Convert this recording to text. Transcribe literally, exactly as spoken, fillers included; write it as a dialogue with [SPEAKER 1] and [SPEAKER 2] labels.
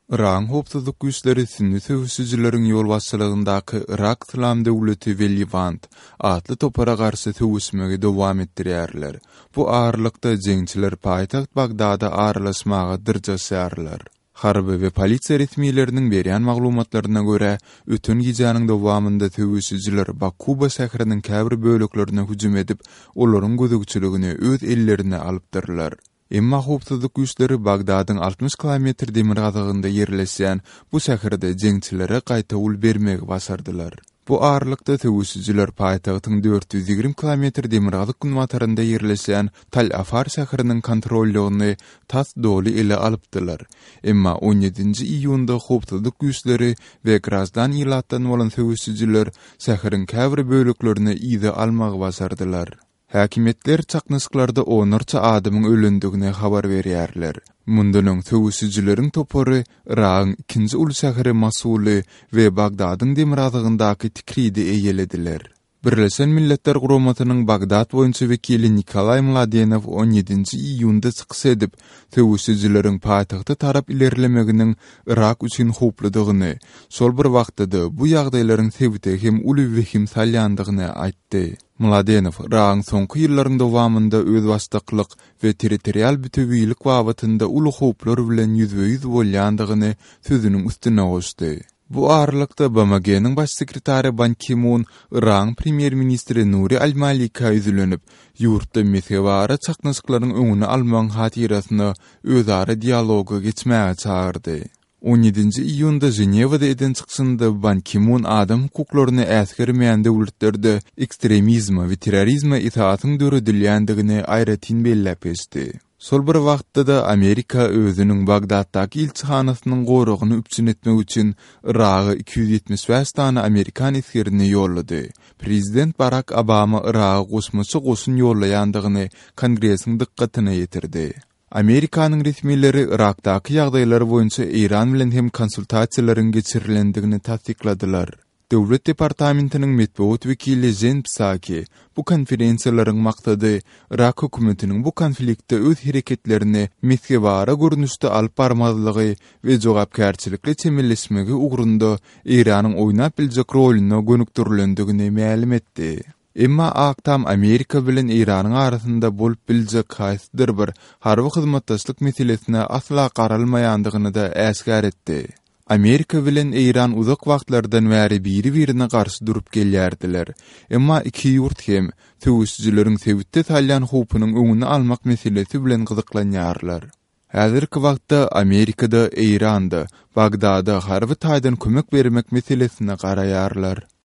[SPEAKER 1] Iran hopsuzluk güýçleri sünni töwüsüjileriň ýol başçylygyndaky Irak Islam döwleti we Levant atly topara garşy töwüsmegi dowam etdirýärler. Bu ağırlykda jeňçiler paýtagt Bagdada aralaşmaga dyrjaşýarlar. Harby we polisiýa resmiýetleriniň berýän maglumatlaryna görä, ötün gijanyň dowamynda töwüsüjiler Bakuba şäheriniň käbir böleklerine hüjüm edip, olaryň gözegçiligini öz ellerine alypdyrlar. Emma hopsuzluk güýçleri Bagdadyň altmış kilometr demir gazagynda ýerleşýän bu şäherde jeňçilere gaýta ul bermegi başardylar. Bu ağırlykda töwüsüjiler paýtagtyň dört yüz ýigrim kilometr demir gazyk günwatarynda ýerleşýän Tal Afar şäheriniň kontrollygyny tas doly ele alypdylar. Emma on ýedinji iýunda hopsuzluk güýçleri we grazdan ýylatdan bolan töwüsüjiler şäheriň käbir böleklerini ýygy almagy başardylar. Häkimetler çaknysyklarda onarça adamyň ölündigine habar berýärler. Mundan töwüsüjileriň topary Irak'yň ikinji ulu şäheri Mosuly we Bagdadyň demir azagyndaky tikridi eýelediler. Birleşen Milletler Guramatynyň Bagdad boýunça wekili Nikolay Mladenov on ýedinji iýunda çykyş edip, töwüsüjileriň paýtagty tarap ilerlemeginiň Irak üçin hopludygyny, şol bir wagtda bu ýagdaýlaryň sebäbi hem uly we hem salýandygyny aýtdy. Mladenov Irak'yň soňky ýyllarynda dowamynda öz wastyklyk we territorial bütünlük wagtynda uly hoplar bilen ýüzbe-ýüz bolýandygyny sözüniň üstüne goşdy. Bu ağırlykda B M G'niň baş sekretary Ban Ki-moon Iran premier ministri Nuri al-Malika üzülenip, ýurtda mesewara çaknaşyklaryň öňüne almaň hatirasyny özara dialoga geçmäge çağırdy. on ýedinji iýunda Jenewada eden çykşynda Ban Ki-moon adam hukuklaryny äsgermeýän döwletlerde ekstremizme we terrorizme itaatyň döredilýändigini aýratyn bellep geçdi. Sol bir wagtda da Amerika özüniň Bagdaddaky ilçihanasynyň goragyny üpçün etmek üçin Irak'a iki yüz ýetmiş beş tane Amerikan askerini ýollady. Prezident Barack Obama Irak'a gosmaçy goşun ýollaýandygyny Kongresiň dikkatyna ýetirdi. Amerikanyň resmiýetleri Irakdaky ýagdaýlar boýunça Iran bilen hem konsultasiýalaryň geçirilendigini tasdikladylar. Döwlet departamentiniň medeniýet wekili Jen Psaki bu konferensiýalaryň maksady Irak hökümetiniň bu konfliktde öz hereketlerini mesgewara görnüşde alyp barmazlygy we jogapkärçilikle çemilleşmegi ugrunda Iranyň oýnap biljek roluna gönükdirilendigini ma'lum etdi. Emma aktam Amerika bilen Iranyň arasynda bolup biljek haýsydyr bir harby hyzmatdaşlyk meselesine asla garalmaýandygyny da äsgär etdi. Amerika bilen Iran uzak wagtlardan bäri biri-birine garşy durup gelýärdiler. Emma iki ýurt hem töwüsüjileriň sebäpde talýan hopynyň öňüni almak meselesi bilen gyzyklanýarlar. Häzirki wagtda Amerikada, Iranda, Bagdada harby taýdan kömek bermek meselesine garaýarlar.